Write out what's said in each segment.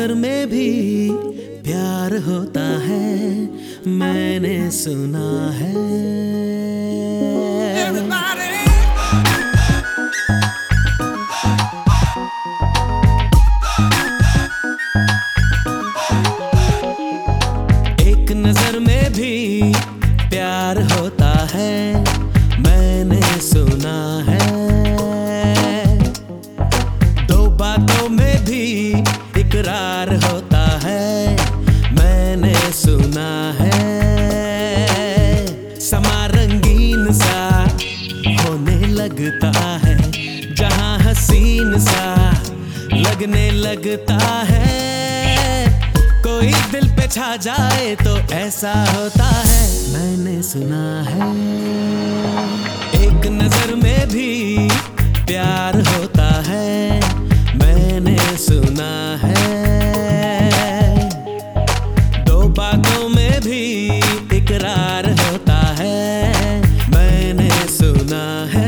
नजर में भी प्यार होता है, मैंने सुना है। एक नजर में भी प्यार होता है, मैंने सुना है। दो बातों में भी इकरार होता है, मैंने सुना है। समा रंगीन सा होने लगता है, जहां हसीन सा लगने लगता है। कोई दिल पे छा जाए तो ऐसा होता है, मैंने सुना है। एक नजर में भी प्यार होता है, मैंने सुना है। दो बातों में भी इकरार होता है, मैंने सुना है।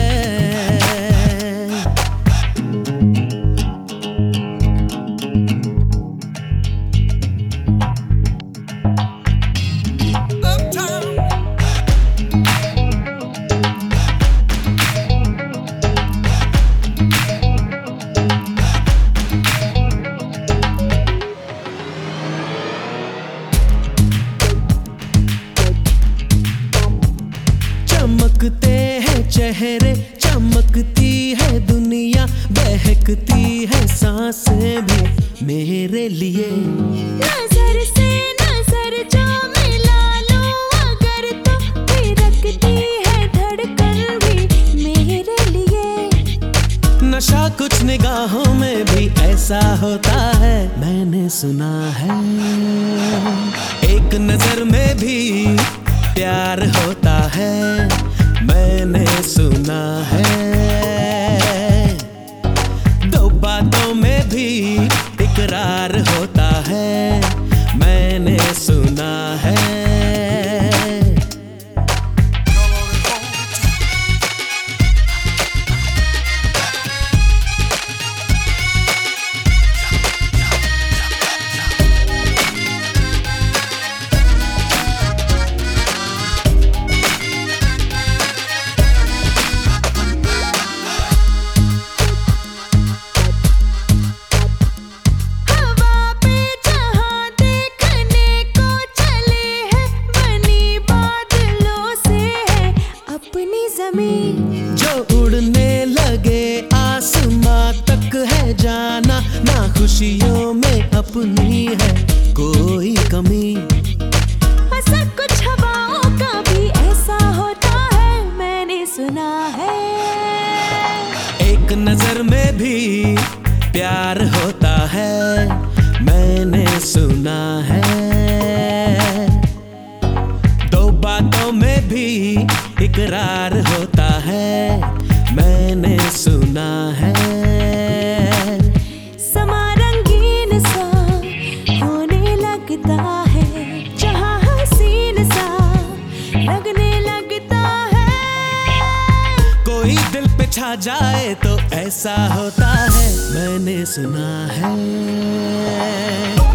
चमकते हैं चेहरे, चमकती है दुनिया, बहकती है सांसें भी मेरे लिए। नजर से नजर जो मिला लो अगर तो थिरकती है धड़कन भी मेरे लिए। नशा कुछ निगाहों में भी ऐसा होता है, मैंने सुना है। एक नजर में भी प्यार होता है, मैंने सुना है। दो बातों में भी इकरार होता है, मैंने सुना है। जो उड़ने लगे आसमां तक है जाना, ना खुशियों में अपनी है कोई कमी। ऐसा कुछ हवाओं का भी ऐसा होता है, मैंने सुना है। एक नजर में भी प्यार होता है, मैंने सुना है। दो बातों में भी इकरार होता है, मैंने सुना है। समा रंगीन सा होने लगता है, जहां हसीन सा लगने लगता है। कोई दिल पे छा जाए तो ऐसा होता है, मैंने सुना है।